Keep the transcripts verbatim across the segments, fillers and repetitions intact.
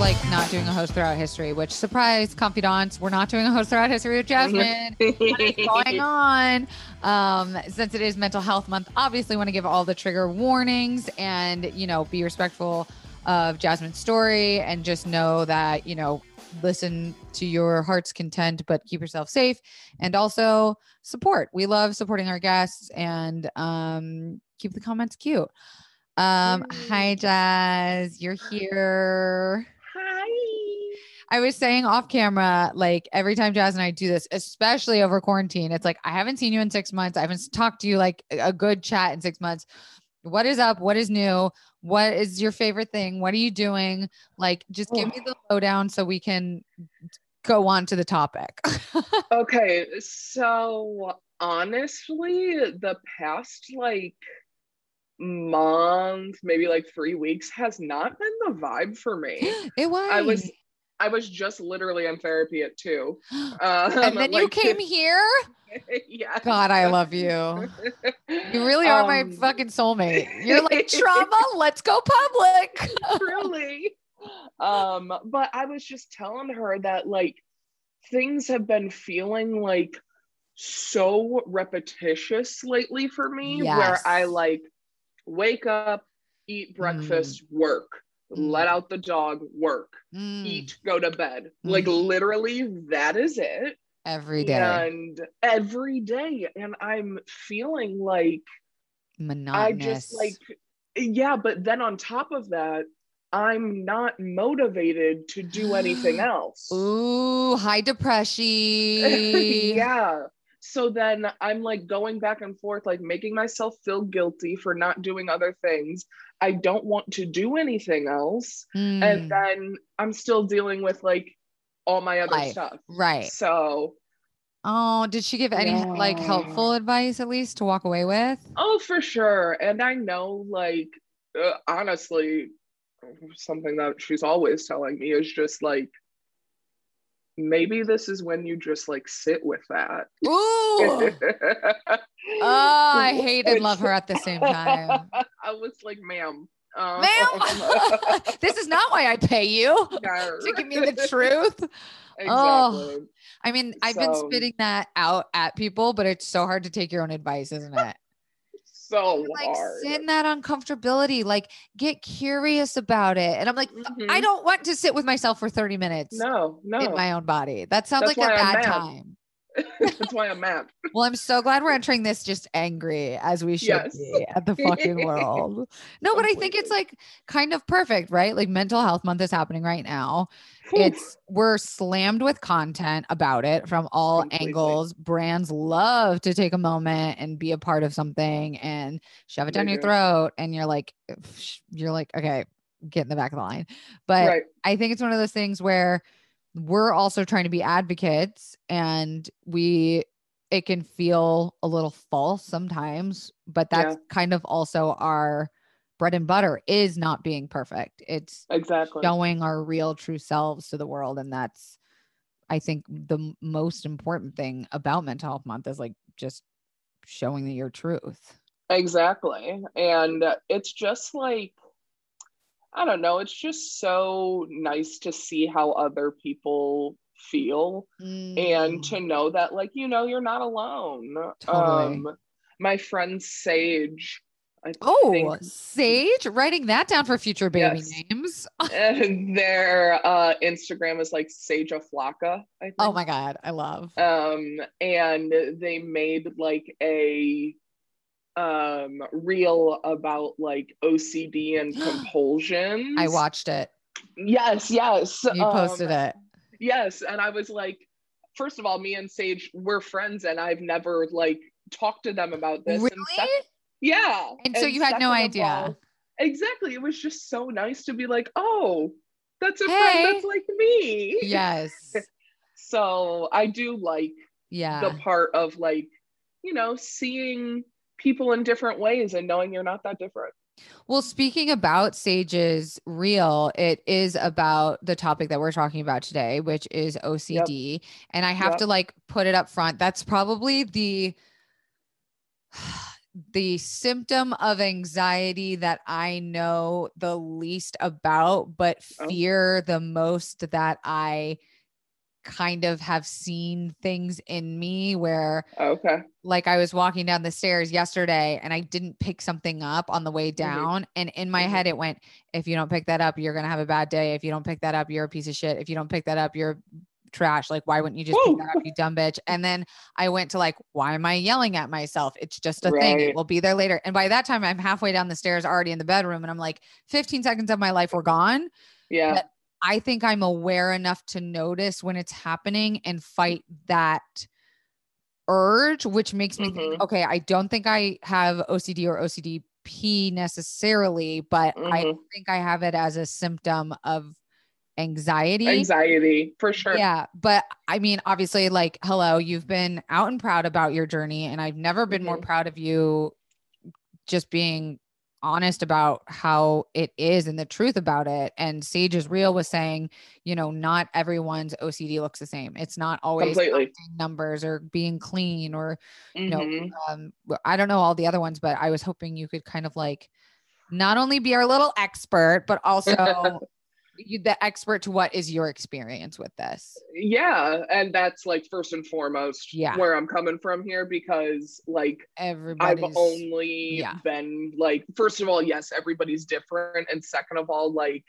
like not doing a host throughout history, which surprise confidants, we're not doing a host throughout history with Jasmine. What is going on? Um, since it is mental health month, obviously want to give all the trigger warnings and, you know, be respectful of Jasmine's story and just know that, you know, listen to your heart's content, but keep yourself safe and also support. We love supporting our guests and um, keep the comments cute. Um, hi, Jazz. You're here. Hi. I was saying off camera, like every time Jazz and I do this, especially over quarantine, it's like, I haven't seen you in six months. I haven't talked to you like a good chat in six months. What is up? What is new? What is your favorite thing? What are you doing? Like, just give me the lowdown so we can go on to the topic. Okay. So honestly, the past like month, maybe like three weeks has not been the vibe for me. It was. I was I was just literally in therapy at two. Um, and then like, you came here? Yeah. God, I love you. You really are um, my fucking soulmate. You're like, trauma, let's go public. Truly. Um, but I was just telling her that like things have been feeling like so repetitious lately for me, yes. Where I like wake up, eat breakfast, mm. work, mm. let out the dog, work, mm. eat, go to bed. Mm. Like literally that is it. Every day. And every day. And I'm feeling like monotonous. I just like, yeah, but then on top of that, I'm not motivated to do anything else. Ooh, high depression. Yeah. So then I'm like going back and forth, like making myself feel guilty for not doing other things. I don't want to do anything else. Mm. And then I'm still dealing with like all my other Life. stuff. Right. So. Oh, did she give any yeah. like helpful advice at least to walk away with? Oh, for sure. And I know like, uh, honestly, something that she's always telling me is just like, maybe this is when you just like sit with that. Ooh. Oh, I hate and love her at the same time. I was like, ma'am. Um, ma'am, this is not why I pay you no. to give me the truth. Exactly. Oh, I mean, I've so, been spitting that out at people, but it's so hard to take your own advice, isn't it? So like hard. sit in that uncomfortability, like get curious about it. And I'm like, mm-hmm. I don't want to sit with myself for thirty minutes. No, no. In my own body. That sounds That's like a bad time. That's why I'm mad. Well, I'm so glad we're entering this just angry as we should yes. be at the fucking world. No, but I think it's like kind of perfect, right? Like mental health month is happening right now. It's we're slammed with content about it from all Completely. angles. Brands love to take a moment and be a part of something and shove it down they your do. throat. And you're like, you're like, okay, get in the back of the line. But right. I think it's one of those things where we're also trying to be advocates and we, it can feel a little false sometimes, but that's yeah. kind of also our bread and butter is not being perfect. It's exactly showing our real true selves to the world. And that's, I think the m- most important thing about mental health month is like just showing the, your truth. Exactly. And it's just like, I don't know. It's just so nice to see how other people feel mm. and to know that, like, you know, you're not alone. Totally. Um, my friend Sage. I oh, think, Sage, writing that down for future baby yes. names. And their uh, Instagram is like Sage Aflaka, I think. Oh my God, I love. Um, and they made like a um reel about like O C D and compulsions. I watched it. Yes, yes. You posted um, it. Yes, and I was like, first of all, me and Sage, we're friends and I've never like talked to them about this. Really? And sec- yeah. And so and you had no idea. All, exactly. It was just so nice to be like, oh, that's a hey. friend that's like me. Yes. So I do like yeah. the part of like, you know, seeing people in different ways and knowing you're not that different. Well, speaking about Sage's reel, it is about the topic that we're talking about today, which is O C D. Yep. And I have yep. to like put it up front. That's probably the the symptom of anxiety that I know the least about, but fear oh. the most, that I kind of have seen things in me where, okay, like I was walking down the stairs yesterday and I didn't pick something up on the way down. Mm-hmm. And in my mm-hmm. head, it went, if you don't pick that up, you're going to have a bad day. If you don't pick that up, you're a piece of shit. If you don't pick that up, you're trash. Like, why wouldn't you just Woo! pick that up, you dumb bitch? And then I went to like, why am I yelling at myself? It's just a right. thing. It will be there later. And by that time, I'm halfway down the stairs already in the bedroom. And I'm like, fifteen seconds of my life were gone. Yeah. But I think I'm aware enough to notice when it's happening and fight that urge, which makes me mm-hmm. think, okay, I don't think I have O C D or O C D P necessarily, but mm-hmm. I think I have it as a symptom of anxiety. Anxiety, for sure. Yeah. But I mean, obviously, like, hello, you've been out and proud about your journey, and I've never been mm-hmm. more proud of you just being honest about how it is and the truth about it. And Sage is Real was saying, you know, not everyone's O C D looks the same. It's not always numbers or being clean or, mm-hmm. you know, um, I don't know all the other ones, but I was hoping you could kind of like not only be our little expert, but also you, the expert to what is your experience with this. Yeah. And that's like first and foremost yeah. where I'm coming from here, because like everybody's I've only yeah. been like, first of all, yes, everybody's different. And second of all, like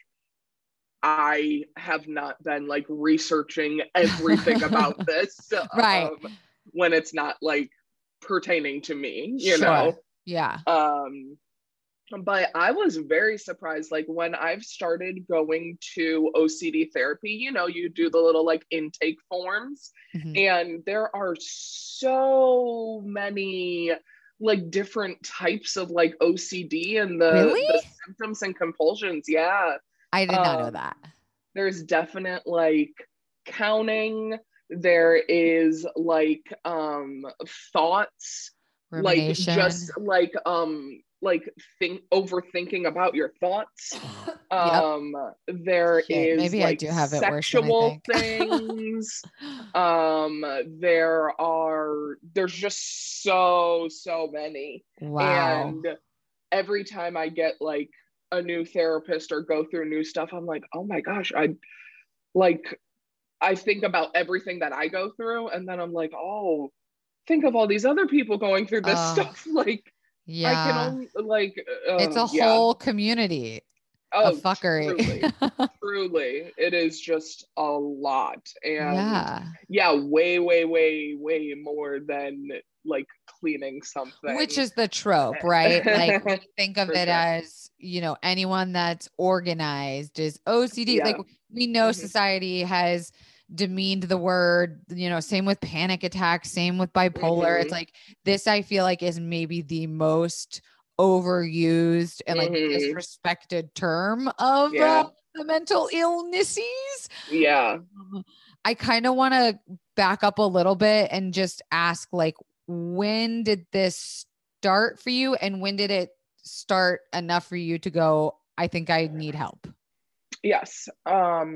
I have not been like researching everything about this right. um, when it's not like pertaining to me, you sure. know? Yeah. Um, But I was very surprised, like when I've started going to O C D therapy, you know, you do the little like intake forms mm-hmm. and there are so many like different types of like O C D and the, really? the symptoms and compulsions. Yeah. I did not um, know that. There's definite like counting. There is like um thoughts, like just like um like think overthinking about your thoughts. Um yep. There Shit, is maybe like I do have it sexual things. um there are there's just so so many. Wow. And every time I get like a new therapist or go through new stuff, I'm like, oh my gosh, I like I think about everything that I go through, and then I'm like, oh, think of all these other people going through this uh, stuff. Like yeah. I can only like uh, it's a yeah. whole community oh, of fuckery. Truly, truly, it is just a lot. And yeah. yeah, way, way, way, way more than like cleaning something. Which is the trope, right? Like we think of For it sure. as, you know, anyone that's organized is O C D. Yeah. Like we know Mm-hmm. society has demeaned the word, you know, same with panic attacks, same with bipolar. Mm-hmm. It's like this, I feel like is maybe the most overused and like mm-hmm. disrespected term of yeah. uh, the mental illnesses. Yeah. Um, I kind of want to back up a little bit and just ask, like, when did this start for you? And when did it start enough for you to go, I think I need help? Yes. Um,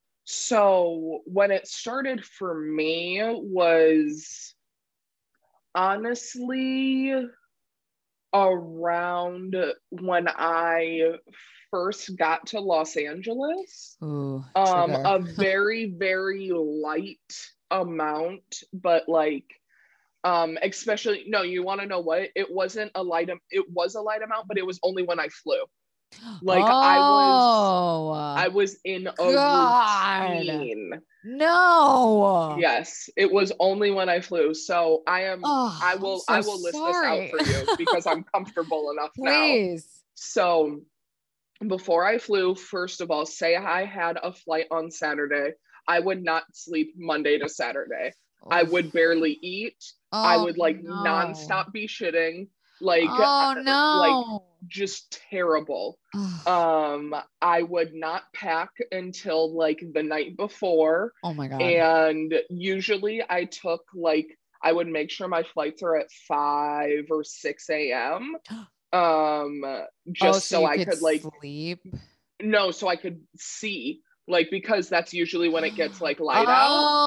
so when it started for me was honestly around when I first got to Los Angeles. Ooh, um, a very, very light amount, but like, um, especially, no, you want to know what? It wasn't a light, it was a light amount, but it was only when I flew. Like oh, I was, I was in a God. routine. No. Yes, it was only when I flew. So I am. Oh, I will. So I will list sorry. this out for you because I'm comfortable enough Please. now. So before I flew, first of all, say I had a flight on Saturday, I would not sleep Monday to Saturday. Oh. I would barely eat. Oh, I would like no. nonstop be shitting. Like, oh no, like just terrible. um, I would not pack until like the night before. Oh my God. And usually I took like, I would make sure my flights are at five or six a.m. Um, just oh, so, so I could, could like sleep. No, so I could see, like, because that's usually when it gets like light oh, out.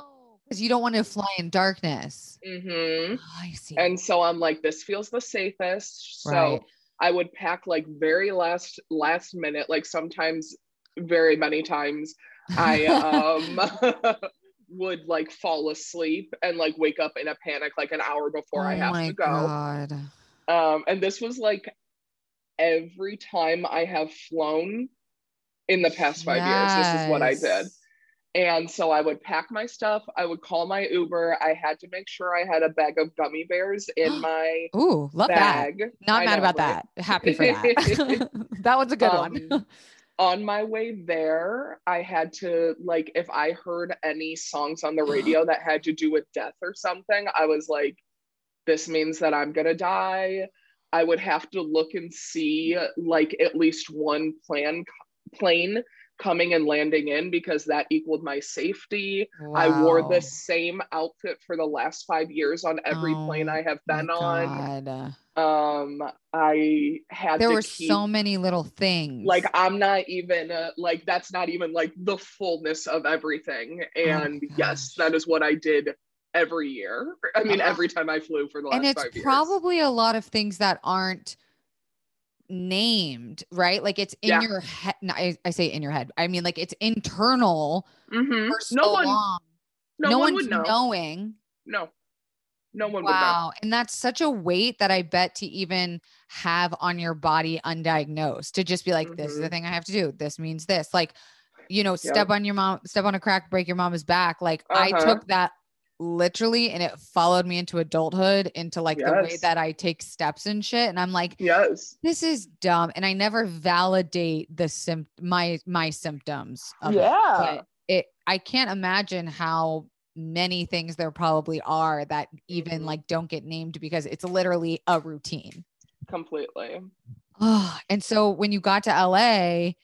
Because you don't want to fly in darkness. Mm-hmm. Oh, I see. And so I'm like, this feels the safest. So right. I would pack like very last last minute, like sometimes very many times I um would like fall asleep and like wake up in a panic like an hour before oh I have my to go. God. Um, and this was like every time I have flown in the past five yes. years, this is what I did. And so I would pack my stuff. I would call my Uber. I had to make sure I had a bag of gummy bears in my Ooh, love bag. that. Not I mad know, about right? that. Happy for that. That one's a good um, one. On my way there, I had to, like, if I heard any songs on the radio that had to do with death or something, I was like, this means that I'm going to die. I would have to look and see, like, at least one plan, plane coming and landing in because that equaled my safety. Wow. I wore the same outfit for the last five years on every oh, plane I have been on. Um, I had there to were keep, so many little things. Like, I'm not even uh, like that's not even like the fullness of everything. And oh yes, that is what I did every year. I mean, uh, every time I flew for the last and it's five years. Probably a lot of things that aren't named, right? Like it's in yeah. your head. No, I, I say in your head. I mean, like it's internal mm-hmm. for so no one, long. No, no one one's would know. knowing. No, no one wow. would know. And that's such a weight that I bet to even have on your body undiagnosed to just be like, mm-hmm. this is the thing I have to do. This means this, like, you know, step yep. on your mom, step on a crack, break your mama's back. Like uh-huh. I took that literally and it followed me into adulthood, into like yes. the way that I take steps and shit. And I'm like, yes, this is dumb. And I never validate the sim my, my symptoms of yeah. it. But it, I can't imagine how many things there probably are that even mm-hmm. like don't get named because it's literally a routine. Completely. Oh, and so when you got to L A,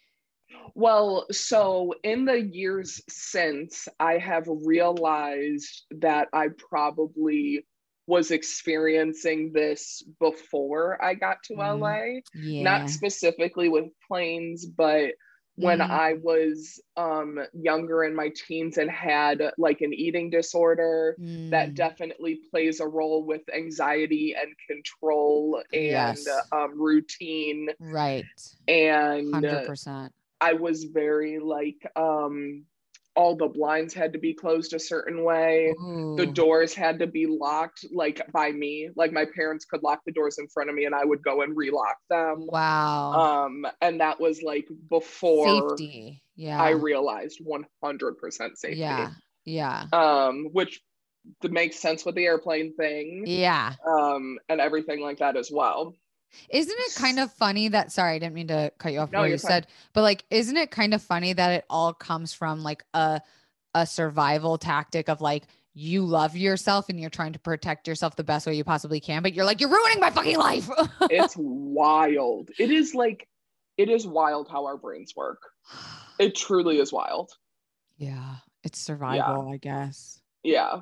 well, so in the years since, I have realized that I probably was experiencing this before I got to mm. L A. Yeah. Not specifically with planes, but when mm. I was um, younger in my teens and had like an eating disorder, mm. that definitely plays a role with anxiety and control and yes. um, routine. Right. And one hundred percent. I was very like, um, all the blinds had to be closed a certain way. Ooh. The doors had to be locked like by me. Like my parents could lock the doors in front of me and I would go and relock them. Wow. Um, and that was like before safety. Yeah. I realized one hundred percent safety. Yeah. Yeah. Um, which makes sense with the airplane thing. Yeah. Um, and everything like that as well. Isn't it kind of funny that, sorry, I didn't mean to cut you off no, what you fine. said, but like, isn't it kind of funny that it all comes from like a, a survival tactic of like, you love yourself and you're trying to protect yourself the best way you possibly can, but you're like, you're ruining my fucking life. It's wild. It is like, it is wild how our brains work. It truly is wild. Yeah. It's survival, yeah. I guess. Yeah.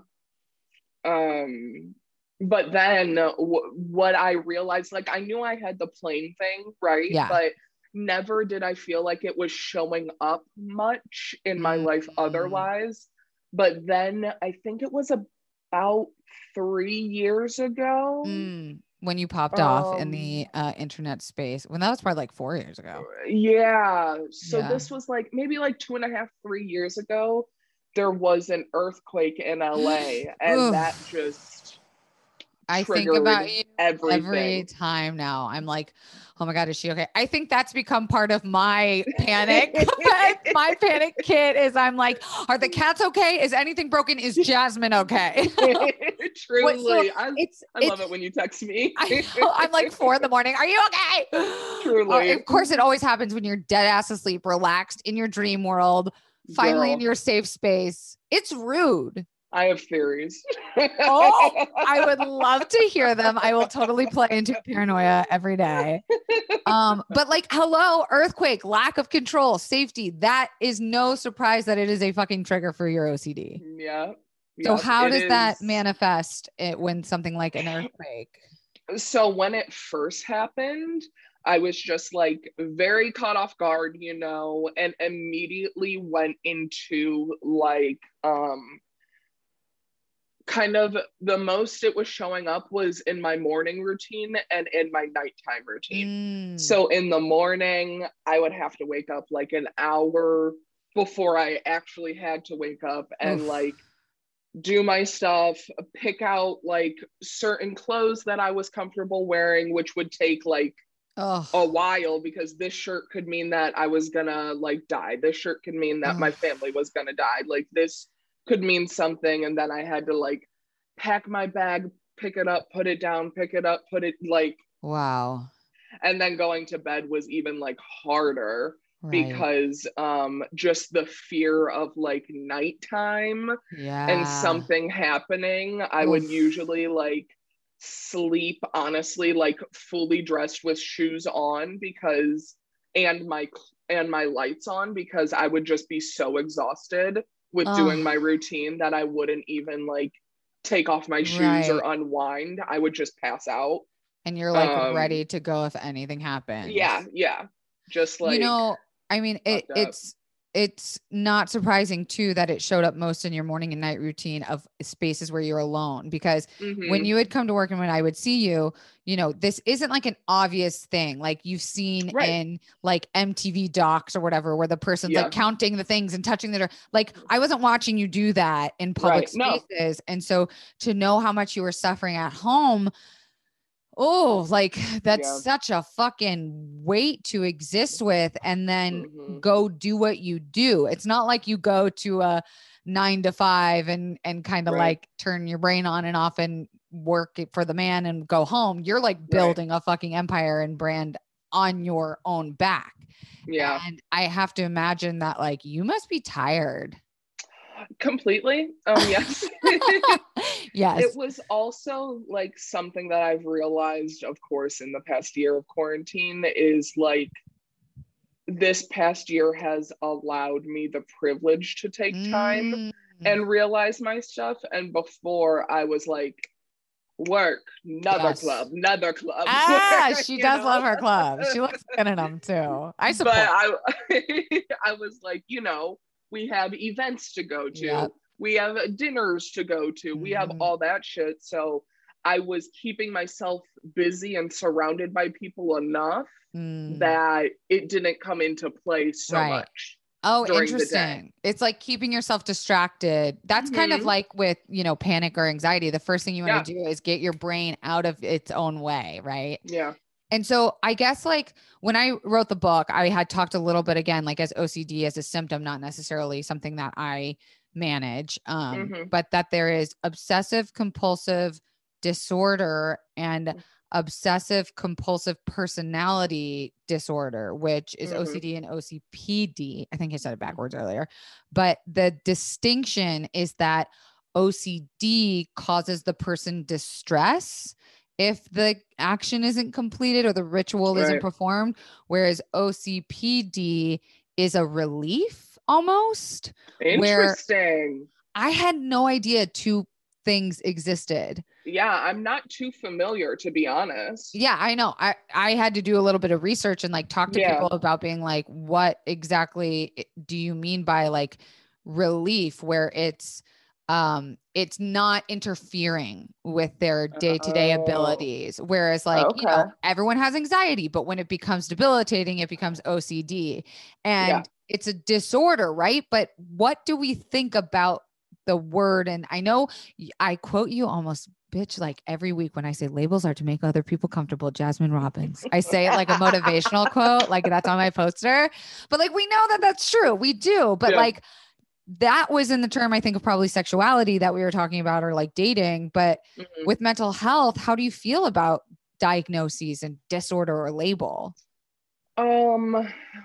Um, But then w- what I realized, like I knew I had the plane thing, right? Yeah. But never did I feel like it was showing up much in my mm-hmm. life otherwise. But then I think it was about three years ago. Mm, when you popped um, off in the uh, internet space. When that was probably like four years ago. Yeah. So yeah. this was like maybe like two and a half, three years ago. There was an earthquake in L A and that just... I think about you everything. every time now. I'm like, oh my God, is she okay? I think that's become part of my panic. My panic kit is I'm like, are the cats okay? Is anything broken? Is Jasmine okay? Truly. So I, it's, I it's, love it when you text me. I know, I'm like four in the morning. Are you okay? Truly. Uh, of course, it always happens when you're dead ass asleep, relaxed in your dream world, finally Girl. in your safe space. It's rude. I have theories. Oh, I would love to hear them. I will totally play into paranoia every day. Um, but like, hello, earthquake, lack of control, safety. That is no surprise that it is a fucking trigger for your O C D. Yeah. So yep, how does is. that manifest it when something like an earthquake? So when it first happened, I was just like very caught off guard, you know, and immediately went into like, um, kind of the most it was showing up was in my morning routine and in my nighttime routine. Mm. So in the morning, I would have to wake up like an hour before I actually had to wake up and Oof. like do my stuff, pick out like certain clothes that I was comfortable wearing, which would take like oh. a while, because this shirt could mean that I was gonna like die. This shirt could mean that oh. my family was gonna die. Like this could mean something. And then I had to like pack my bag, pick it up, put it down, pick it up, put it like, wow. And then going to bed was even like harder. Right. Because um just the fear of like nighttime yeah. and something happening, I Oof. would usually like sleep honestly like fully dressed with shoes on, because and my and my lights on, because I would just be so exhausted with oh. doing my routine that I wouldn't even like take off my shoes right. or unwind. I would just pass out. And you're like um, ready to go if anything happens. Yeah, yeah. Just like, you know, I mean, it, it's it's not surprising too that it showed up most in your morning and night routine of spaces where you're alone, because mm-hmm. when you would come to work and when I would see you, you know, this isn't like an obvious thing like you've seen right. in like M T V docs or whatever, where the person's yeah. like counting the things and touching the door. Like I wasn't watching you do that in public right. spaces. No. And so to know how much you were suffering at home, oh, like that's yeah. such a fucking weight to exist with, and then mm-hmm. go do what you do. It's not like you go to a nine to five and, and kind of right. like turn your brain on and off and work for the man and go home. You're like building right. a fucking empire and brand on your own back. Yeah. And I have to imagine that like, you must be tired. Completely. Um, yes. Yes. It was also like something that I've realized, of course, in the past year of quarantine is like, this past year has allowed me the privilege to take time mm. and realize my stuff. And before I was like, work, another yes. club, another club. Ah, she does know? love her club. She looks good in them too. I support. But I, I was like, you know, we have events to go to. Yep. We have dinners to go to. Mm-hmm. We have all that shit. So I was keeping myself busy and surrounded by people enough mm. that it didn't come into play so right. much. Oh, interesting. It's like keeping yourself distracted. That's mm-hmm. kind of like with, you know, panic or anxiety. The first thing you want to yeah. do is get your brain out of its own way. Right. Yeah. And so I guess like when I wrote the book, I had talked a little bit again, like as O C D as a symptom, not necessarily something that I manage, um, mm-hmm. but that there is obsessive compulsive disorder and obsessive compulsive personality disorder, which is mm-hmm. O C D and O C P D. I think I said it backwards earlier, but the distinction is that O C D causes the person distress if the action isn't completed or the ritual right. isn't performed, whereas O C P D is a relief almost. Interesting. I had no idea two things existed. Yeah, I'm not too familiar, to be honest. Yeah, I know. I, I had to do a little bit of research and like talk to yeah. people about being like, what exactly do you mean by like relief, where it's um it's not interfering with their day-to-day oh. abilities, whereas like okay. you know, everyone has anxiety, but when it becomes debilitating it becomes O C D, and yeah. it's a disorder, right? But what do we think about the word? And I know I quote you almost bitch like every week when I say labels are to make other people comfortable. Jasmine Robbins. I say it like a motivational quote, like that's on my poster, but like we know that that's true, we do, but yeah. like that was in the term, I think, of probably sexuality that we were talking about, or like dating. But mm-hmm. with mental health, how do you feel about diagnoses and disorder or label? Um,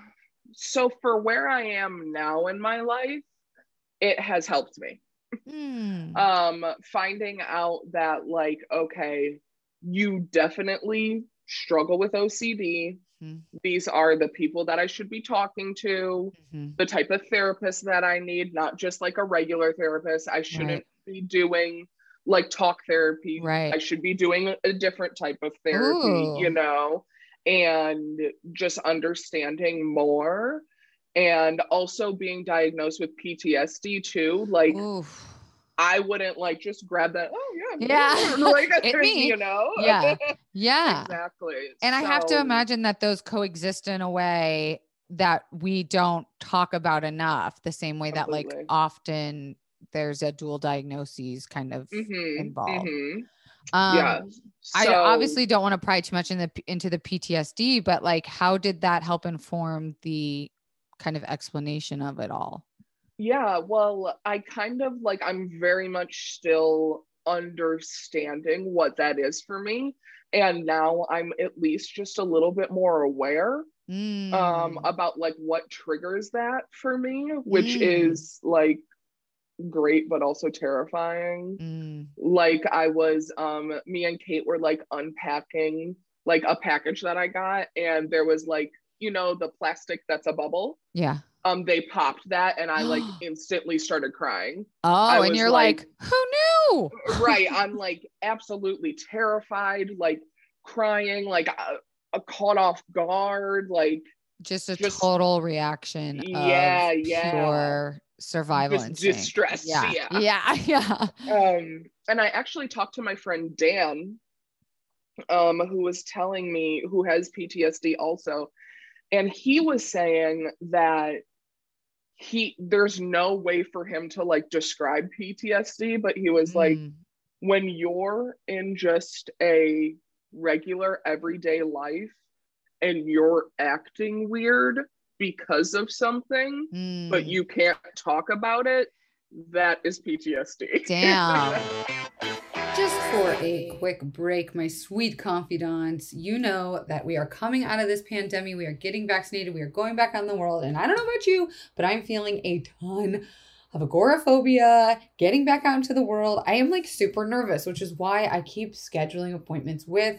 so for where I am now in my life, it has helped me. Mm. Um, finding out that like, okay, you definitely struggle with O C D. Mm-hmm. These are the people that I should be talking to, mm-hmm. the type of therapist that I need, not just like a regular therapist. I shouldn't right. be doing like talk therapy. Right. I should be doing a different type of therapy, Ooh. you know, and just understanding more. And also being diagnosed with P T S D too. Like, Oof. I wouldn't like just grab that. Oh yeah. Yeah. Like, it me. You know? Yeah. Yeah. Exactly. And so, I have to imagine that those coexist in a way that we don't talk about enough, the same way completely. that like often there's a dual diagnoses kind of mm-hmm, involved. Mm-hmm. Um, yeah. So, I obviously don't want to pry too much in the, into the P T S D, but like, how did that help inform the kind of explanation of it all? Yeah, well, I kind of like, I'm very much still understanding what that is for me. And now I'm at least just a little bit more aware mm. um, about like what triggers that for me, which mm. is like great, but also terrifying. Mm. Like I was, um, me and Kate were like unpacking like a package that I got, and there was like, you know, the plastic that's a bubble. Yeah. Um, they popped that, and I like instantly started crying. Oh, and you're like, like, who knew? Right. I'm like absolutely terrified, like crying, like uh, a caught off guard, like just a just, total reaction. Yeah, of yeah. Pure survival just instinct. Distress. Yeah. yeah, yeah, yeah. Um, and I actually talked to my friend Dan, um, who was telling me, who has P T S D also, and he was saying that he there's no way for him to like describe P T S D, but he was mm. like, when you're in just a regular everyday life and you're acting weird because of something, mm. but you can't talk about it, that is P T S D. Damn. Just for a quick break, my sweet confidants, you know that we are coming out of this pandemic. We are getting vaccinated. We are going back on the world. And I don't know about you, but I'm feeling a ton of agoraphobia, getting back out into the world. I am like super nervous, which is why I keep scheduling appointments with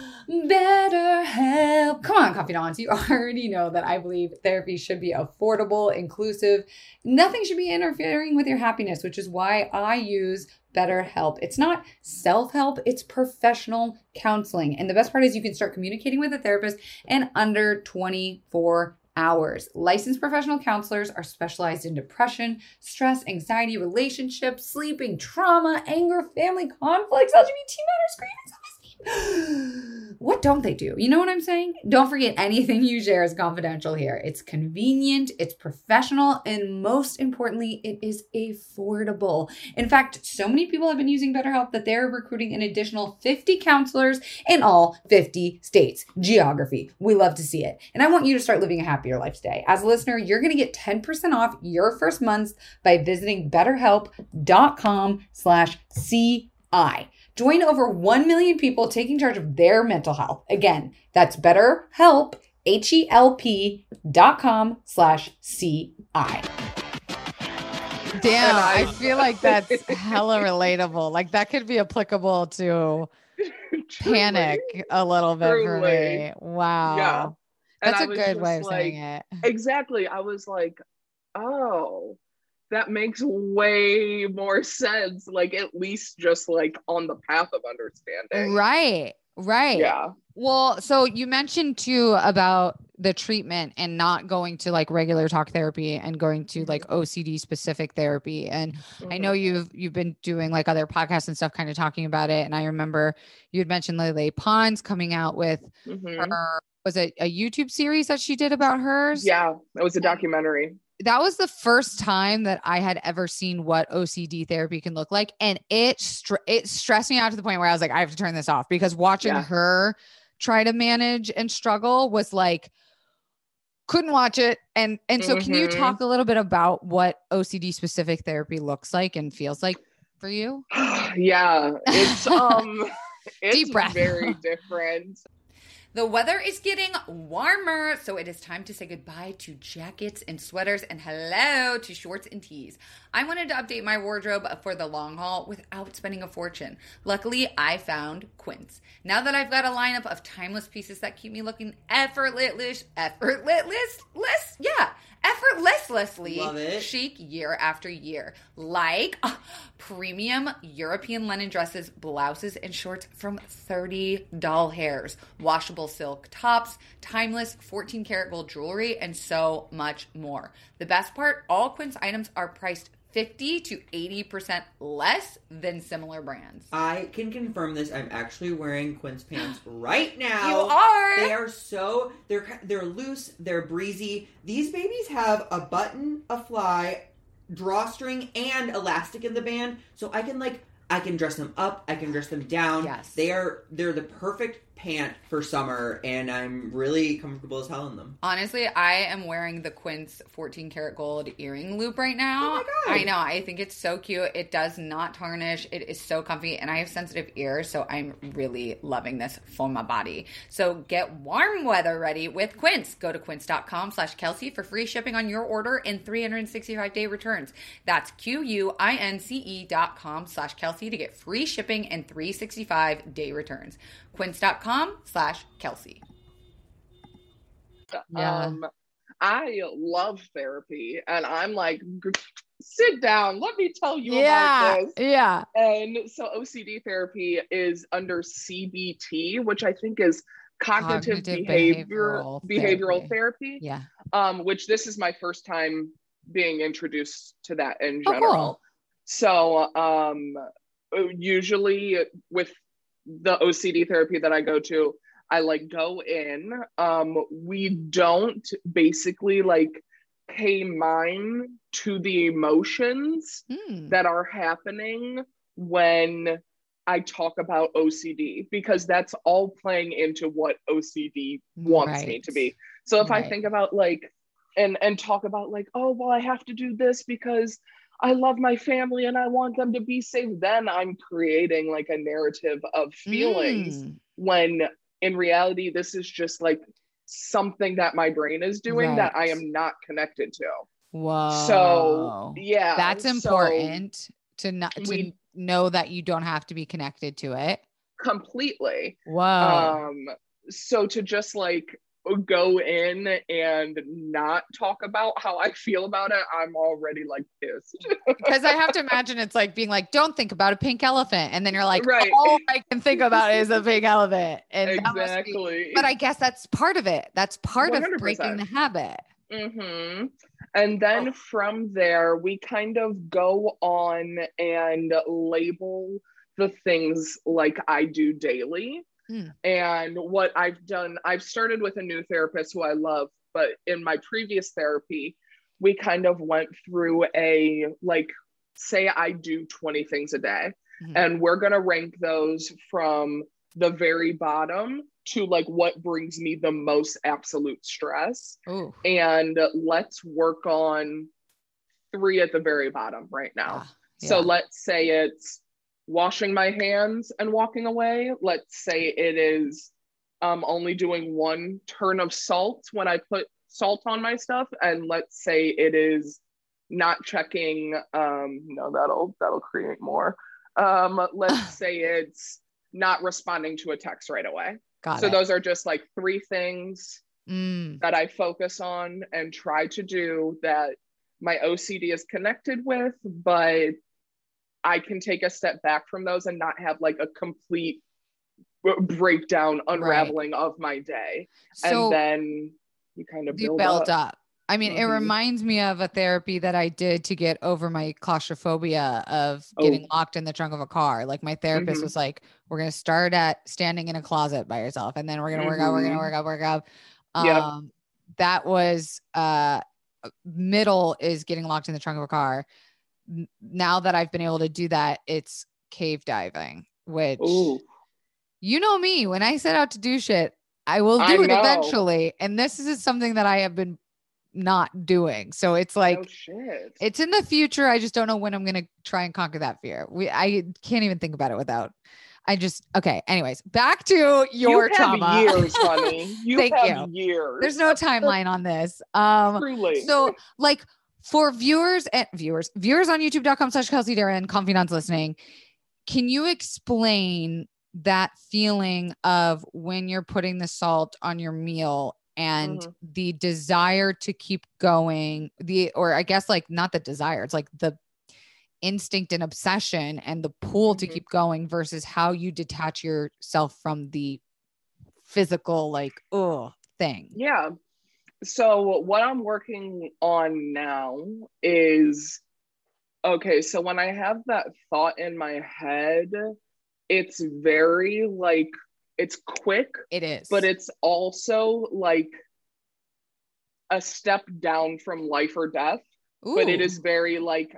BetterHelp. Come on, confidants. You already know that I believe therapy should be affordable, inclusive. Nothing should be interfering with your happiness, which is why I use BetterHelp. It's not self-help, it's professional counseling. And the best part is you can start communicating with a therapist in under twenty-four hours. Licensed professional counselors are specialized in depression, stress, anxiety, relationships, sleeping, trauma, anger, family conflicts, L G B T matters, grievance. What don't they do? You know what I'm saying? Don't forget, anything you share is confidential here. It's convenient, it's professional, and most importantly, it is affordable. In fact, so many people have been using BetterHelp that they're recruiting an additional fifty counselors in all fifty states. Geography. We love to see it. And I want you to start living a happier life today. As a listener, you're going to get ten percent off your first month by visiting betterhelp.com slash CI. Join over one million people taking charge of their mental health. Again, that's BetterHelp, H-E-L-P dot com slash C-I. Damn, I, I feel like that's hella relatable. Like that could be applicable to panic a little bit Truly. for me. Wow. Yeah. That's a good way of like, saying it. Exactly. I was like, oh, that makes way more sense. Like at least just like on the path of understanding. Right. Right. Yeah. Well, so you mentioned too about the treatment and not going to like regular talk therapy and going to like O C D specific therapy. And mm-hmm. I know you've, you've been doing like other podcasts and stuff kind of talking about it. And I remember you had mentioned Lele Pons coming out with mm-hmm. her, was it a YouTube series that she did about hers? Yeah, it was a documentary. That was the first time that I had ever seen what O C D therapy can look like. And it, str- it stressed me out to the point where I was like, I have to turn this off, because watching yeah. her try to manage and struggle was like, couldn't watch it. And, and so mm-hmm. can you talk a little bit about what O C D specific therapy looks like and feels like for you? Yeah, it's, um, it's Deep breath. very different. The weather is getting warmer, so it is time to say goodbye to jackets and sweaters and hello to shorts and tees. I wanted to update my wardrobe for the long haul without spending a fortune. Luckily, I found Quince. Now that I've got a lineup of timeless pieces that keep me looking effortless, effortless, less, yeah, effortlessly chic year after year. Like uh, premium European linen dresses, blouses, and shorts from thirty doll hairs, washable silk tops, timeless fourteen karat gold jewelry, and so much more. The best part, all Quince items are priced fifty to eighty percent less than similar brands. I can confirm this. I'm actually wearing Quince pants right now. You are. They are so, they're they're loose, they're breezy. These babies have a button, a fly, drawstring, and elastic in the band. So I can like, I can dress them up, I can dress them down. Yes. They are, they're the perfect pant for summer, and I'm really comfortable as hell in them. Honestly, I am wearing the Quince fourteen karat gold earring loop right now. Oh my God. I know. I think it's so cute. It does not tarnish. It is so comfy, and I have sensitive ears, so I'm really loving this for my body. So get warm weather ready with Quince. Go to quince.com slash Kelsey for free shipping on your order and three hundred sixty-five day returns. That's Q-U-I-N-C-E dot com slash Kelsey to get free shipping and three hundred sixty-five day returns. Quince.com slash Kelsey. Yeah. Um, I love therapy, and I'm like, sit down, let me tell you yeah, about this. Yeah. And so O C D therapy is under C B T, which I think is cognitive, Cognitive behavior behavioral behavioral therapy. therapy. Yeah. Um, which this is my first time being introduced to that in Oh, general. cool. So um, usually with the O C D therapy that I go to, I like go in. Um, we don't basically like pay mind to the emotions Mm. that are happening when I talk about O C D, because that's all playing into what O C D wants Right. me to be. So if Right. I think about like, and and talk about like, oh, well, I have to do this because I love my family and I want them to be safe, then I'm creating like a narrative of feelings Mm. when in reality, this is just like something that my brain is doing that I Right. am not connected to. Whoa. So yeah, That's so important to not to we- know that you don't have to be connected to it. completely. Whoa. Um, so to just like go in and not talk about how I feel about it, I'm already like pissed. Because I have to imagine it's like being like, don't think about a pink elephant. And then you're like, Right. all I can think about is a pink elephant. And that must be- Exactly. but I guess that's part of it. That's part one of hundred breaking percent. the habit. Mm-hmm. And then Oh. from there, we kind of go on and label the things like I do daily. Hmm. And what I've done, I've started with a new therapist who I love, but in my previous therapy, we kind of went through a, like, say I do twenty things a day, Mhm. and we're going to rank those from the very bottom to like what brings me the most absolute stress. Ooh. And let's work on three at the very bottom right now. Yeah. So Yeah. let's say it's washing my hands and walking away. Let's say it is um, only doing one turn of salt when I put salt on my stuff. And let's say it is not checking, um, no, that'll, that'll create more. Um, let's say it's not responding to a text right away. Got So it. those are just like three things Mm. that I focus on and try to do that my O C D is connected with, but I can take a step back from those and not have like a complete breakdown, unraveling of my day. So and then you kind of you build, build up. up. I mean, it Mhm. reminds me of a therapy that I did to get over my claustrophobia of getting Oh. locked in the trunk of a car. Like my therapist Mhm. was like, we're going to start at standing in a closet by yourself. And then we're going to work out, we're going to Mhm. work out, work out. Yep. Um, that was, uh, middle is getting locked in the trunk of a car. N- Now that I've been able to do that, it's cave diving, which Ooh. you know me, when I set out to do shit, I will I do it know. eventually. And this is something that I have been not doing. So it's like, oh shit. it's in the future. I just don't know when I'm going to try and conquer that fear. We, I can't even think about it without, I just, okay. Anyways, back to your you have trauma. years, honey. You Thank have years. There's no timeline on this. Um, Truly. so like for viewers and viewers, viewers on youtube.com slash Kelsey Darren, confidants listening, can you explain that feeling of when you're putting the salt on your meal and Mhm. the desire to keep going, the, or I guess like not the desire, it's like the instinct and obsession and the pull to Mhm. keep going versus how you detach yourself from the physical, like, oh, thing. Yeah. So what I'm working on now is Okay, so when I have that thought in my head, it's very like, it's quick. It is. But it's also like a step down from life or death. Ooh. But it is very like,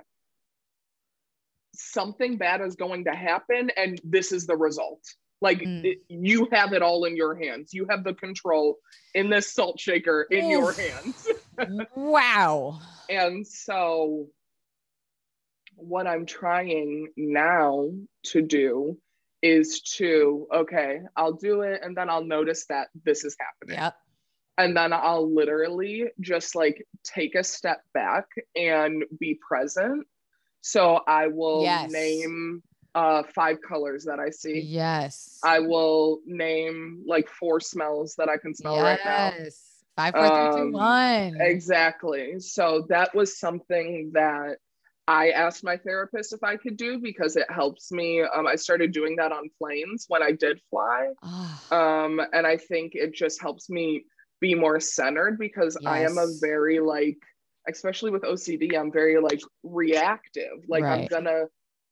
something bad is going to happen and this is the result. Like mm. it, you have it all in your hands. You have the control in this salt shaker in Oof. your hands. Wow. And so what I'm trying now to do is to, okay, I'll do it. And then I'll notice that this is happening. Yep. And then I'll literally just like take a step back and be present. So I will yes. name uh, five colors that I see. Yes. I will name like four smells that I can smell yes. right now. Yes. Five, four, um, three, two, one. Exactly. So that was something that I asked my therapist if I could do because it helps me. Um, I started doing that on planes when I did fly. Oh. Um, and I think it just helps me be more centered because yes. I am a very like, especially with O C D, I'm very like reactive. Like right. I'm gonna,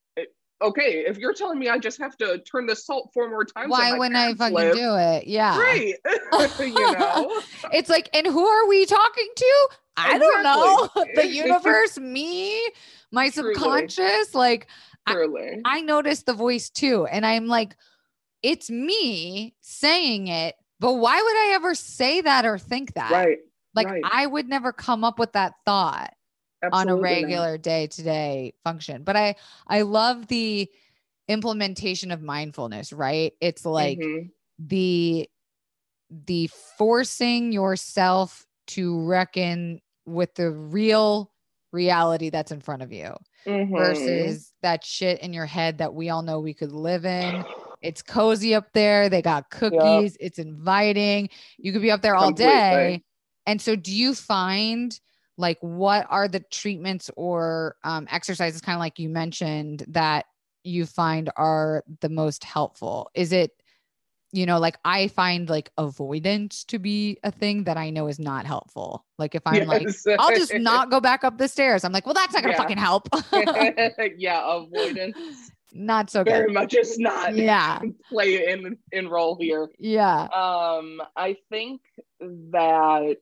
okay, if you're telling me I just have to turn the salt four more times, why wouldn't I fucking live, do it? Yeah. Right. You know? It's like, and who are we talking to? I exactly. don't know. The universe, me, my Truly. subconscious. Like, Truly. I, I noticed the voice too. And I'm like, it's me saying it, but why would I ever say that or think that? Right. Like, right. I would never come up with that thought. Absolutely on a regular day to day function. But I, I love the implementation of mindfulness, right? It's like mm-hmm. the, the forcing yourself to reckon with the real reality that's in front of you mm-hmm. versus that shit in your head that we all know we could live in. It's cozy up there. They got cookies. Yep. It's inviting. You could be up there all Completely. day. And so do you find like, what are the treatments or um, exercises, kind of like you mentioned, that you find are the most helpful? Is it, you know, like I find like avoidance to be a thing that I know is not helpful. Like if I'm yes. like, I'll just not go back up the stairs. I'm like, well, that's not going to yeah. fucking help. Yeah. Avoidance. Not so Very good. much is not yeah. play in, in role here. Yeah. Um, I think that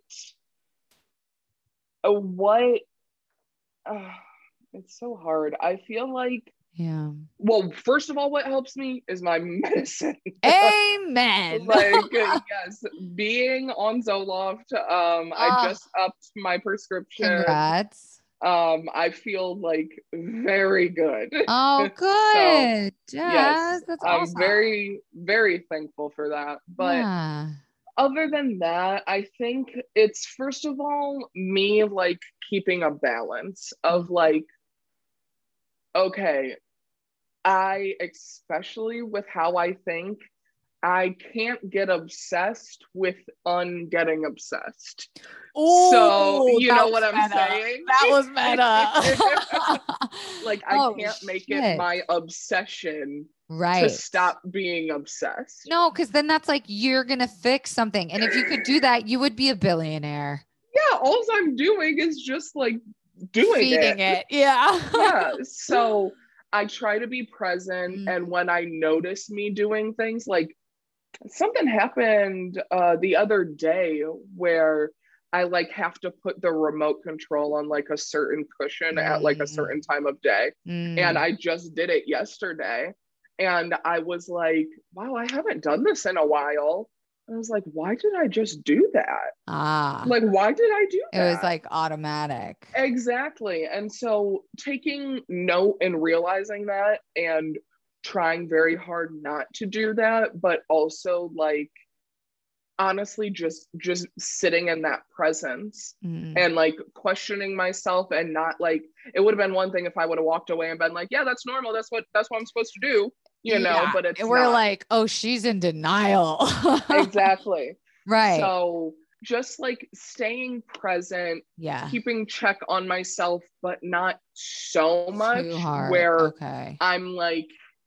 Uh, what uh, it's so hard. I feel like yeah well first of all, what helps me is my medicine. Amen. Like yes, being on Zoloft. um uh, I just upped my prescription. Congrats. um I feel like very good. Oh good. So, yes, yes, that's I'm awesome. very very thankful for that. But yeah. other than that, I think it's first of all me like keeping a balance of like, okay, I, especially with how I think, I can't get obsessed with ungetting obsessed. Ooh, so you know what I'm meta. saying? That was meta. Like I oh, can't make shit. it my obsession right. to stop being obsessed. No, because then that's like you're gonna fix something. And if you could do that, you would be a billionaire. Yeah, all I'm doing is just like doing Feeding it. it. Yeah. Yeah. So I try to be present. Mm. And when I notice me doing things, like something happened uh, the other day where I like have to put the remote control on like a certain cushion mm. at like a certain time of day. Mm. And I just did it yesterday. And I was like, wow, I haven't done this in a while. I was like, why did I just do that? Ah. Like, why did I do that? It was like automatic. Exactly. And so taking note and realizing that and trying very hard not to do that, but also like, honestly, just just sitting in that presence mm. and like questioning myself and not like, it would have been one thing if I would have walked away and been like, yeah, that's normal. That's what, that's what I'm supposed to do. You know, yeah. but it's we're not. like, oh, she's in denial. Exactly. Right. So just like staying present, yeah, keeping check on myself, but not so much Too hard. where okay. I'm like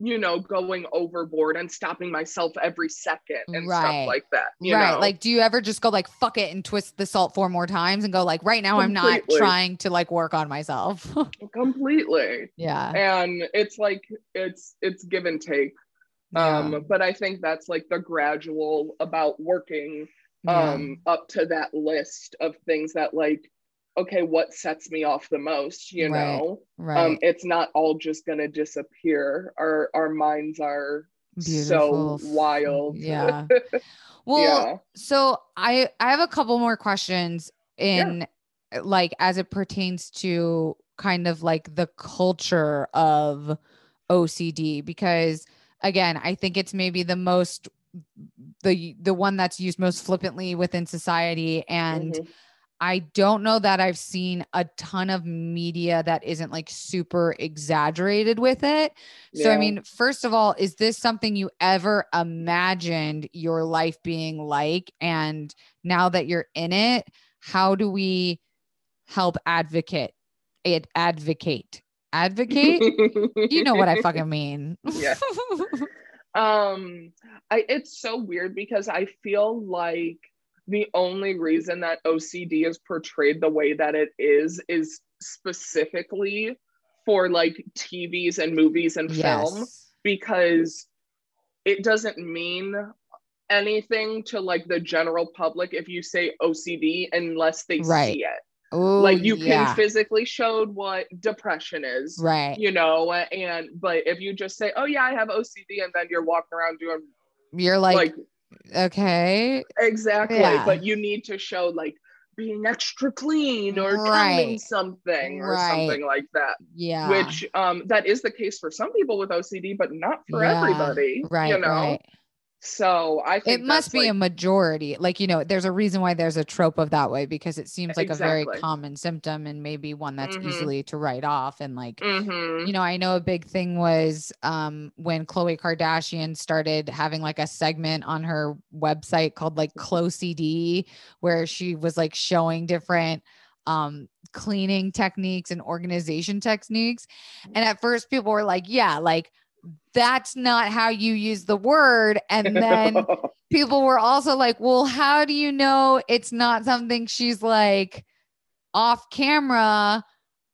you know, going overboard and stopping myself every second and right. stuff like that. You right. know? Like, do you ever just go like, fuck it and twist the salt four more times and go like, right now Completely. I'm not trying to like work on myself. Completely. Yeah. And it's like, it's, it's give and take. Yeah. Um, but I think that's like the gradual about working um, yeah. up to that list of things that like, okay, what sets me off the most, you right. know? Right. Um, it's not all just going to disappear. Our, our minds are beautiful. So wild. Yeah. Well, yeah. so I, I have a couple more questions in yeah. like, as it pertains to kind of like the culture of O C D, because again, I think it's maybe the most, the, the one that's used most flippantly within society. And mm-hmm. I don't know that I've seen a ton of media that isn't like super exaggerated with it. Yeah. So, I mean, first of all, is this something you ever imagined your life being like? And now that you're in it, how do we help advocate it? Advocate, advocate. You know what I fucking mean? Yeah. um, I, it's so weird because I feel like the only reason that O C D is portrayed the way that it is is specifically for like T Vs and movies and yes. film, because it doesn't mean anything to like the general public if you say O C D unless they right. see it. Ooh, like you yeah. can physically show what depression is, right? You know, and but if you just say, "Oh yeah, I have O C D," and then you're walking around doing, you're like, like okay, exactly. Yeah. But you need to show like being extra clean or right. counting something or right. something like that. Yeah, which um that is the case for some people with O C D, but not for yeah. everybody. Right, you know. Right. So I think it must be like, a majority. Like, you know, there's a reason why there's a trope of that way, because it seems like exactly. a very common symptom and maybe one that's mm-hmm. easily to write off. And like, mm-hmm. you know, I know a big thing was um, when Khloe Kardashian started having like a segment on her website called like Khlo C D, where she was like showing different um cleaning techniques and organization techniques. And at first people were like, yeah, like that's not how you use the word. And then people were also like, well, how do you know it's not something she's like off camera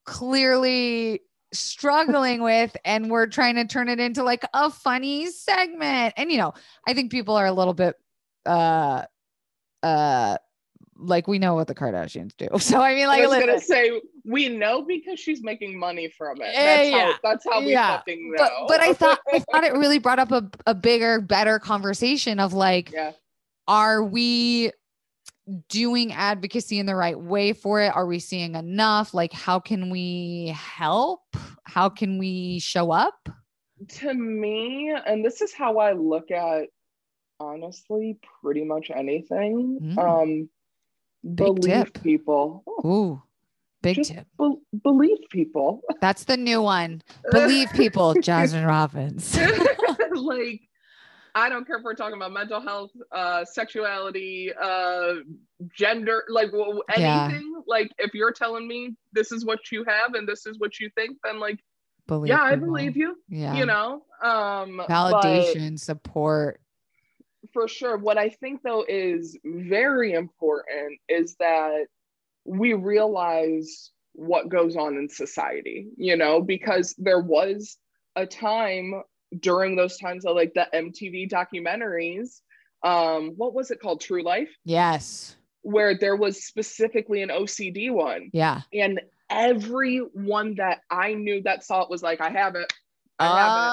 clearly struggling with, and we're trying to turn it into like a funny segment? And, you know, I think people are a little bit, uh, uh, like we know what the Kardashians do. So I mean, like, I was gonna say we know because she's making money from it. Uh, that's yeah. how that's how we yeah. fucking know. But but I thought I thought it really brought up a, a bigger, better conversation of like, yeah. are we doing advocacy in the right way for it? Are we seeing enough? Like, how can we help? How can we show up? To me, and this is how I look at honestly pretty much anything. Mm. Um Big believe tip. people. Ooh, big Just tip. Be- believe people. That's the new one. Believe people, Jasmine Robbins. Like, I don't care if we're talking about mental health, uh, sexuality, uh, gender, like well, anything. Yeah. Like, if you're telling me this is what you have and this is what you think, then like, believe yeah, people. I believe you. Yeah, you know, um, validation, but- support. For sure. What I think though is very important is that we realize what goes on in society, you know, because there was a time during those times of like the M T V documentaries, um, what was it called? True Life? Yes. Where there was specifically an O C D one. Yeah. And everyone that I knew that saw it was like, I have it. I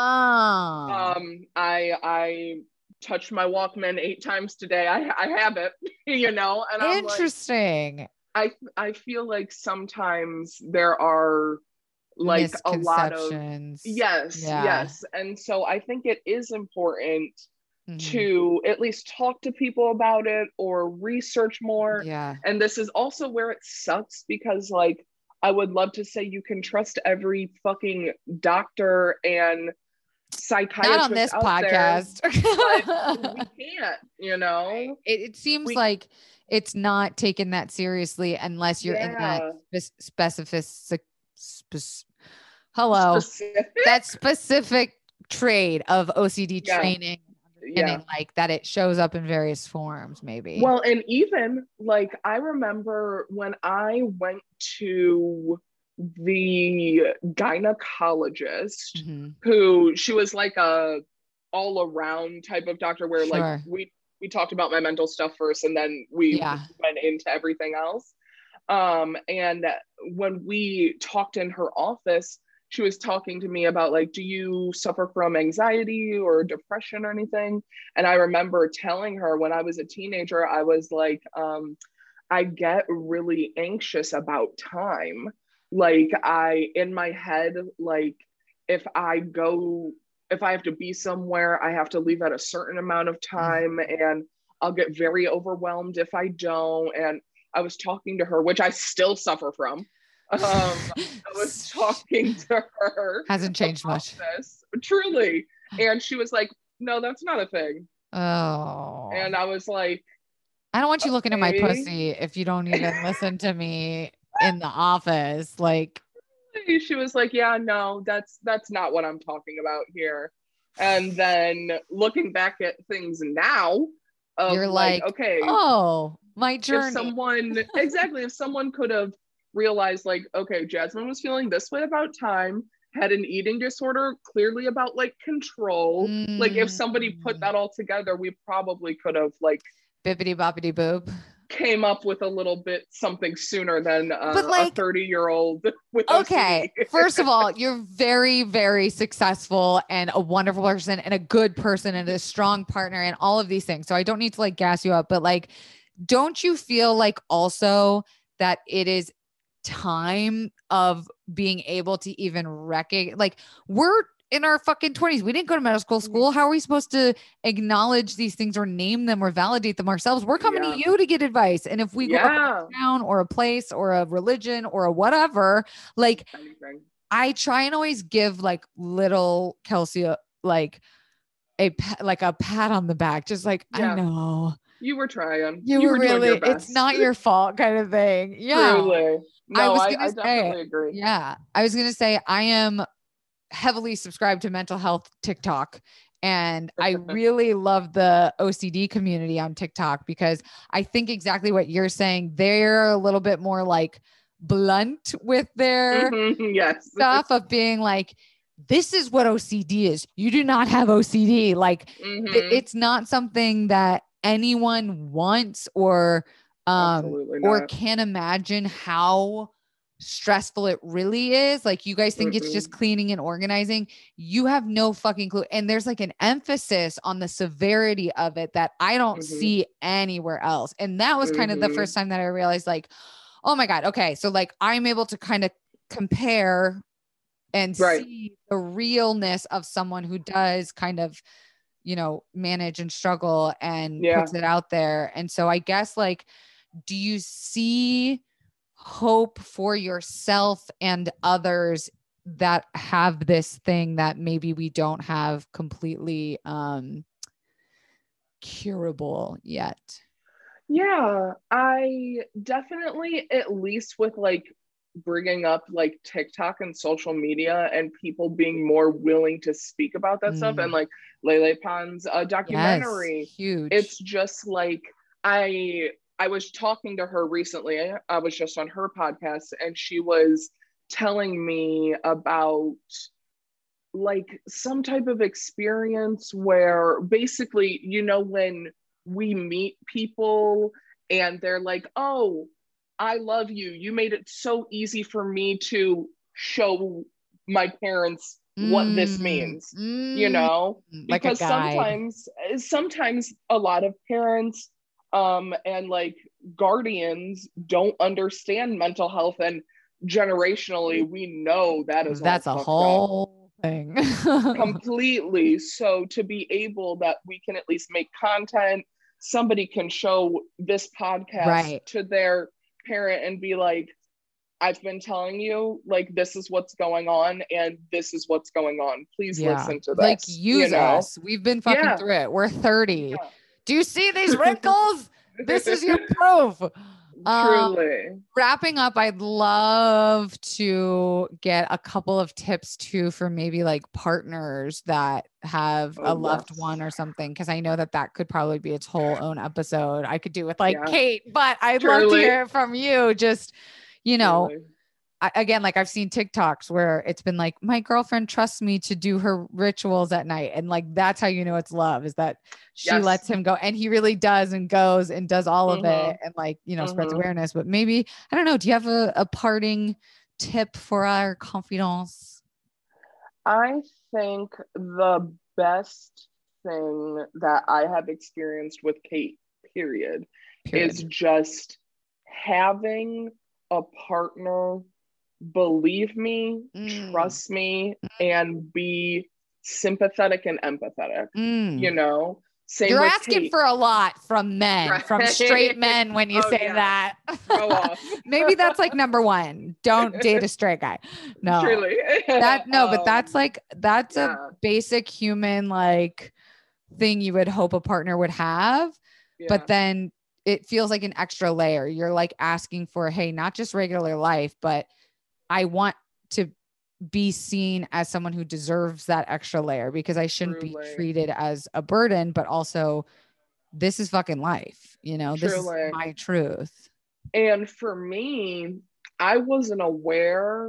oh. have it. Um, I, I, touched my Walkman eight times today. I I have it, you know, and I'm interesting. Like, I I feel like sometimes there are like a lot of yes, yeah. yes, and so I think it is important mm-hmm. to at least talk to people about it or research more. Yeah, and this is also where it sucks because like I would love to say you can trust every fucking doctor and psychiatrist not on this out podcast there, but we can't, you know. It, it seems we, like it's not taken that seriously unless you're yeah. in that spe- specific spe- hello specific? that specific trade of O C D yeah. training, yeah. like that it shows up in various forms, maybe. Well, and even like I remember when I went to the gynecologist, mm-hmm. who she was like a all around type of doctor where sure. like we we talked about my mental stuff first and then we yeah. went into everything else. Um, and when we talked in her office, she was talking to me about like, do you suffer from anxiety or depression or anything? And I remember telling her when I was a teenager, I was like, um, I get really anxious about time. Like I, in my head, like if I go, if I have to be somewhere, I have to leave at a certain amount of time mm-hmm. and I'll get very overwhelmed if I don't. And I was talking to her, which I still suffer from. Um, I was talking to her. Hasn't changed much. This, truly. And she was like, no, that's not a thing. Oh. And I was like, I don't want you okay. looking at my pussy if you don't even listen to me in the office. Like, she was like, yeah, no, that's, that's not what I'm talking about here. And then looking back at things now, you're like, like, okay, oh, my journey. If someone, exactly, if someone could have realized like, okay, Jasmine was feeling this way about time, had an eating disorder, clearly about like control. Mm. Like if somebody put that all together, we probably could have like bippity boppity boob came up with a little bit something sooner than uh, but like, a thirty year old with okay. First of all, you're very, very successful and a wonderful person and a good person and a strong partner and all of these things. So I don't need to like gas you up, but like, don't you feel like also that it is time of being able to even recognize, like we're in our fucking twenties. We didn't go to medical school. How are we supposed to acknowledge these things or name them or validate them ourselves? We're coming yeah. to you to get advice. And if we go yeah. to a town or a place or a religion or a whatever, like anything. I try and always give like little Kelsey, like a, like a pat on the back. Just like, yeah. I know. You were trying. You, you were, were really, it's not your fault kind of thing. Yeah. Truly. No, I, was gonna I, I say, definitely agree. Yeah. I was going to say, I am heavily subscribed to mental health TikTok. And I really love the O C D community on TikTok because I think exactly what you're saying. They're a little bit more like blunt with their mm-hmm, yes. stuff of being like, this is what O C D is. You do not have O C D. Like mm-hmm. th- it's not something that anyone wants or um or can imagine how stressful it really is. Like you guys think mm-hmm. it's just cleaning and organizing. You have no fucking clue. And there's like an emphasis on the severity of it that I don't mm-hmm. see anywhere else. And that was kind mm-hmm. of the first time that I realized like, oh my God, okay. So like I'm able to kind of compare and right. see the realness of someone who does kind of, you know, manage and struggle and yeah. puts it out there. And so I guess like, do you see hope for yourself and others that have this thing that maybe we don't have completely um, curable yet? Yeah, I definitely, at least with like bringing up like TikTok and social media and people being more willing to speak about that mm. stuff, and like Lele Pons uh, documentary, yes, huge. It's just like I I was talking to her recently. I was just on her podcast, and she was telling me about like some type of experience where basically, you know, when we meet people and they're like, oh, I love you. You made it so easy for me to show my parents mm, what this means, mm, you know, like because sometimes, sometimes a lot of parents um, and like guardians don't understand mental health, and generationally, we know that is that's a whole up. thing completely. So to be able that we can at least make content, somebody can show this podcast right. to their parent and be like, I've been telling you, like, this is what's going on and this is what's going on. Please yeah. listen to this. Like, use you know? us. We've been fucking yeah. through it. We're thirty. Yeah. Do you see these wrinkles? This is your proof. Um, Truly. Wrapping up, I'd love to get a couple of tips too for maybe like partners that have Oh, a loved yes. one or something, because I know that that could probably be its whole own episode. I could do with like Yeah. Kate, but I'd love to Truly. hear it from you. Just, you know, Truly. I, again, like I've seen TikToks where it's been like, my girlfriend trusts me to do her rituals at night. And like, that's how you know it's love, is that she Yes. lets him go, and he really does and goes and does all of Mhm. it and like, you know, spreads Mhm. awareness. But maybe, I don't know, do you have a, a parting tip for our confidants? I think the best thing that I have experienced with Kate, period, Period. is just having a partner believe me, Mm. trust me, and be sympathetic and empathetic. Mm. You know, same You're with asking Kate. for a lot from men, Right. from straight men when you Oh, say yeah. that. Go off. Maybe that's like number one. Don't date a straight guy. No. Truly. That no, but Um, that's like that's yeah. a basic human like thing you would hope a partner would have. yeah. But then it feels like an extra layer. You're like asking for, hey, not just regular life, but I want to be seen as someone who deserves that extra layer, because I shouldn't Truly. be treated as a burden, but also this is fucking life. You know, this Truly. is my truth. And for me, I wasn't aware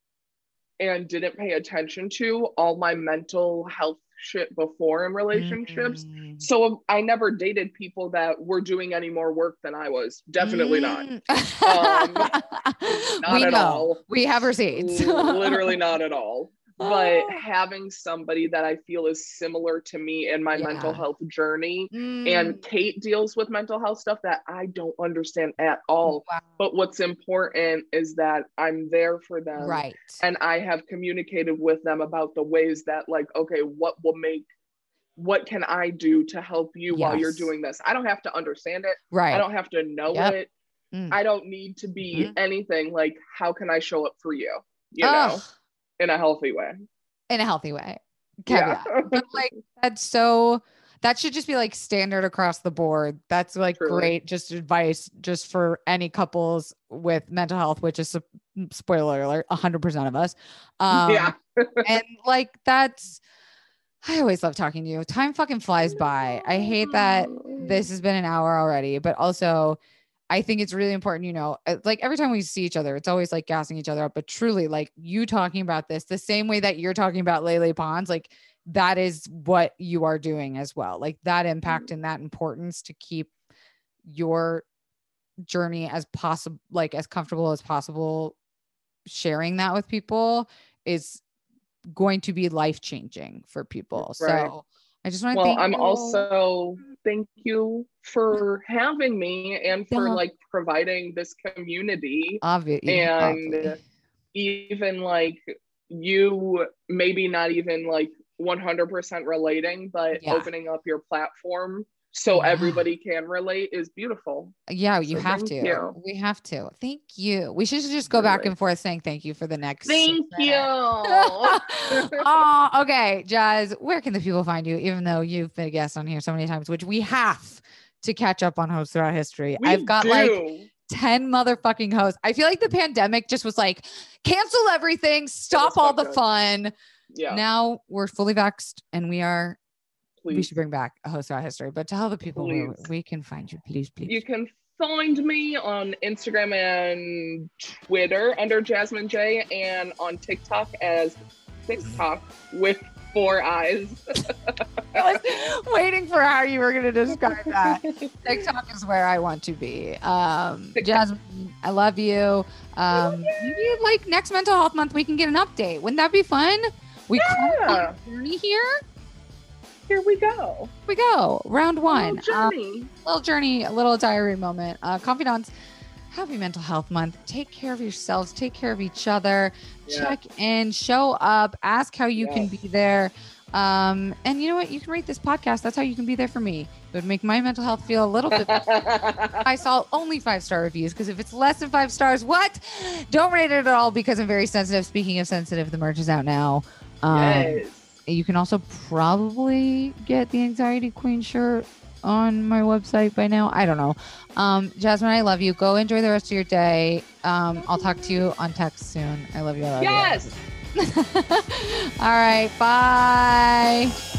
and didn't pay attention to all my mental health shit before in relationships. Mm. So I never dated people that were doing any more work than I was. Definitely Mm. not. Um, not we at know. all. We have receipts. Literally not at all. But having somebody that I feel is similar to me in my Yeah. mental health journey, Mm. and Kate deals with mental health stuff that I don't understand at all. Wow. But what's important is that I'm there for them. Right. And I have communicated with them about the ways that, like, okay, what will make, what can I do to help you while you're Yes. doing this? I don't have to understand it. Right. I don't have to know Yep. it. Mm. I don't need to be Mhm. anything. Like, how can I show up for you? You Ugh. know, in a healthy way. In a healthy way. Yeah. Caveat. But like, that's so, that should just be like standard across the board. That's like Truly. great. Just advice just for any couples with mental health, which is a spoiler alert, a hundred percent of us. Um, Yeah. and like, that's, I always love talking to you. Time fucking flies by. I hate that this has been an hour already, but also I think it's really important, you know, like every time we see each other, it's always like gassing each other up, but truly like you talking about this the same way that you're talking about Lele Pons, like that is what you are doing as well. Like that impact and that importance to keep your journey as possible, like as comfortable as possible, sharing that with people is going to be life-changing for people. Right. So I just want to Well, thank I'm you. also, thank you for having me and for Yeah. like providing this community. Obviously. And even like you maybe not even like one hundred percent relating, but Yeah. opening up your platform so Yeah. everybody can relate is beautiful. Yeah, you So have thank to. you. We have to. Thank you. We should just go back Really. and forth saying thank you for the next. Thank six you. minutes. Oh, okay. Jazz, where can the people find you? Even though you've been a guest on here so many times, which we have to catch up on hosts throughout history. We I've got do. like ten motherfucking hosts. I feel like the pandemic just was like, cancel everything, stop all fucked the up. fun. Yeah, Now we're fully vaxxed and we are, we please. should bring back a host throughout history, but tell the people where Please. we can find you, please, please. You can find me on Instagram and Twitter under Jasmine J, and on TikTok as TikTok with four eyes. I was waiting for how you were going to describe that. TikTok is where I want to be. Um, Jasmine, I love you. Um, maybe like next mental health month, we can get an update. Wouldn't that be fun? We Yeah. come on a journey here. Here we go. Here we go. Round one. Little Um, journey. little journey, a little diary moment. Uh, confidants, happy mental health month. Take care of yourselves. Take care of each other. Yeah. Check in, show up, ask how you can Yes. be there. Um, and you know what? You can rate this podcast. That's how you can be there for me. It would make my mental health feel a little bit better. I saw only five star reviews, because if it's less than five stars, what? Don't rate it at all, because I'm very sensitive. Speaking of sensitive, the merch is out now. Um, Yes. You can also probably get the Anxiety Queen shirt on my website by now. I don't know. Um, Jasmine, I love you. Go enjoy the rest of your day. Um, I'll talk to you on text soon. I love you. I love yes. you. All right. Bye.